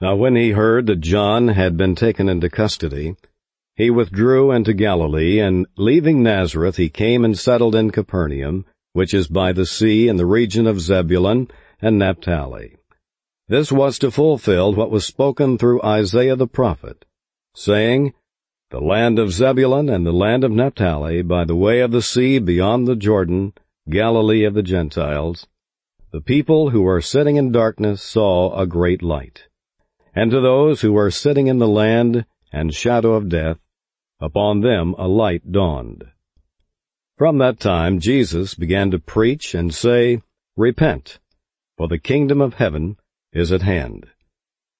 Now when he heard that John had been taken into custody, he withdrew into Galilee, and leaving Nazareth he came and settled in Capernaum, which is by the sea in the region of Zebulun and Naphtali. This was to fulfill what was spoken through Isaiah the prophet, saying, The land of Zebulun and the land of Naphtali, by the way of the sea beyond the Jordan, Galilee of the Gentiles, the people who were sitting in darkness saw a great light. And to those who were sitting in the land and shadow of death, upon them a light dawned. From that time Jesus began to preach and say, Repent, for the kingdom of heaven is at hand.